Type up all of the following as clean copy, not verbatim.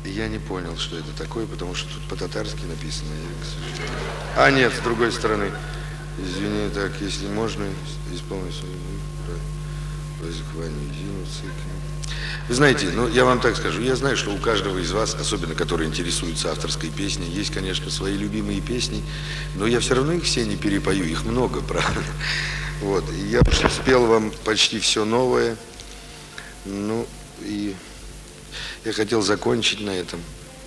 Я не понял, что это такое, потому что тут по-татарски написано. А, нет, с другой стороны. Извини, так, если можно, исполнить свою Вы знаете, ну, я вам так скажу, я знаю, что у каждого из вас, особенно которые интересуются авторской песней, есть, конечно, свои любимые песни, но я все равно их все не перепою, их много, правда. Вот, и я уже спел вам почти все новое, ну, и я хотел закончить на этом.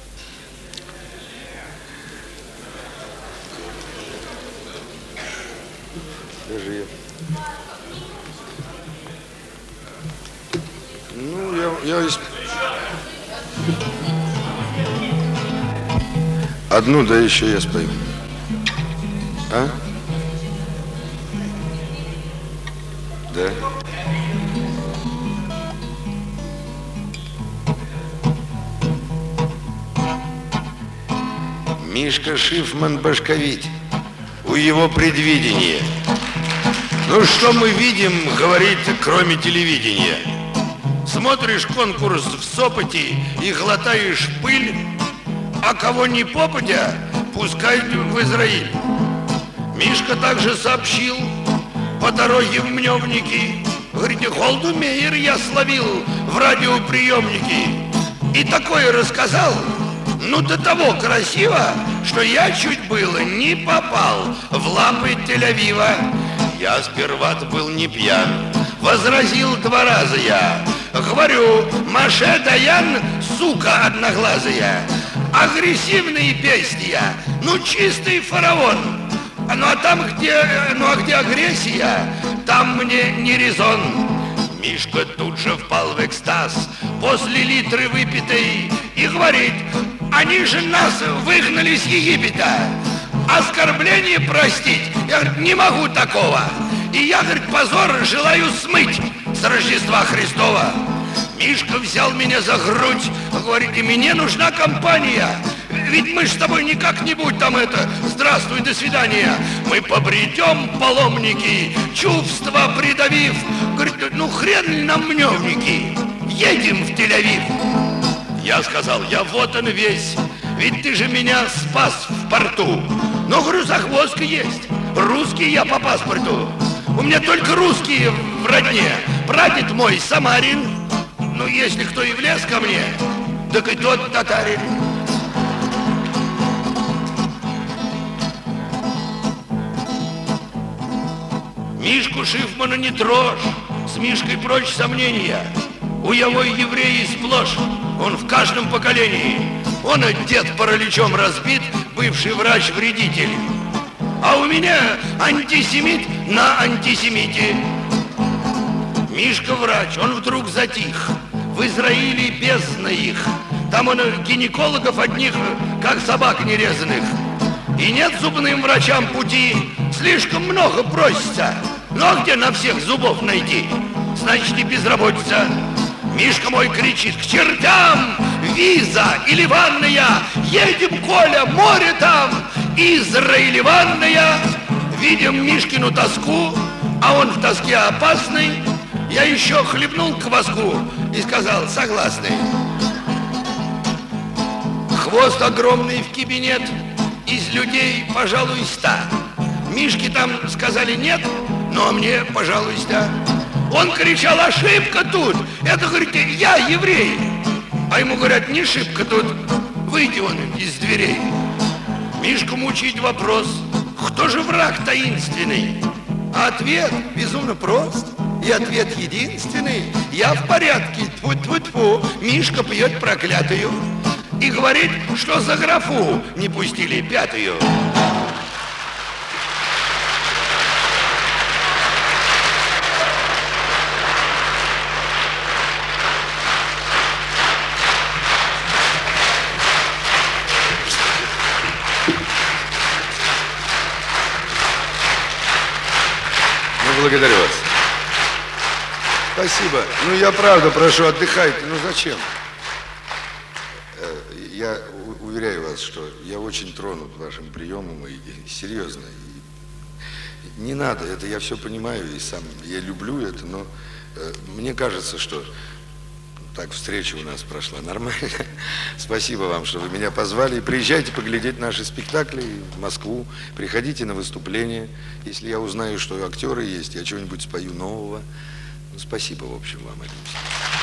Даже я... Ну, я... Одну, да еще я спою. А? Да. Мишка Шифман башковит, у его предвидение. Ну, что мы видим, говорит, кроме телевидения? Смотришь конкурс в Сопоте и глотаешь пыль, а кого не попадя, пускай в Израиль. Мишка также сообщил по дороге в Мневники, говорит, Голдумейр я словил в радиоприемники. И такое рассказал, ну до того красиво, что я чуть было не попал в лапы Тель-Авива. Я сперва был не пьян, возразил 2 раза я. Говорю, Маше Даян, сука одноглазая, агрессивные песни я, ну чистый фараон. Ну а там, где агрессия, там мне не резон. Мишка тут же впал в экстаз после литры выпитой и говорит, они же нас выгнали с Египта. Оскорбление простить, я, говорит, не могу такого. И я, говорит, позор желаю смыть с Рождества Христова. Мишка взял меня за грудь, говорит, и мне нужна компания. Ведь мы ж с тобой не-как-нибудь там здравствуй, до свидания. Мы побредем, паломники, чувства придавив. Говорит, ну хрен ли нам Мневники, едем в Тель-Авив. Я сказал, я вот он весь, ведь ты же меня спас в порту. Но, говорю, загвоздка есть, русский я по паспорту. У меня только русские в родне. Прадед мой самарин, ну если кто и влез ко мне, так и тот татарин. Мишку Шифмана не трожь, с Мишкой прочь сомнения. У его евреи сплошь, он в каждом поколении. Он дед параличом разбит, бывший врач-вредитель. А у меня антисемит на антисемите. Мишка врач, он вдруг затих. В Израиле бездна их. Там он гинекологов одних, как собак нерезанных. И нет зубным врачам пути, слишком много просится. Ну а где на всех зубов найти? Значит, и безработица. Мишка мой кричит, к чертям, виза или ванная, едем, Коля, море там, Израиль ванная. Видим Мишкину тоску, а он в тоске опасный. Я еще хлебнул кваску и сказал, согласный. Хвост огромный в кабинет, из людей, пожалуй, 100. Мишке там сказали нет, но мне, пожалуй, 100. Он кричал, ошибка тут. Это, говорит, я еврей. А ему говорят, не ошибка тут. Выйди он из дверей. Мишку мучить вопрос, кто же враг таинственный? А ответ безумно прост. И ответ единственный. Я в порядке, тьфу-тьфу-тьфу. Мишка пьет проклятую и говорит, что за графу не пустили 5-ю. Благодарю вас. Спасибо. Ну, я правда прошу, отдыхайте. Ну, зачем? Я уверяю вас, что я очень тронут вашим приемом, и серьезно. И не надо, это я все понимаю, и сам я люблю это, но мне кажется, что так встреча у нас прошла нормально. Спасибо вам, что вы меня позвали. И приезжайте поглядеть наши спектакли в Москву. Приходите на выступление. Если я узнаю, что актеры есть, я чего-нибудь спою нового. Ну, спасибо, в общем, вам, Алексей.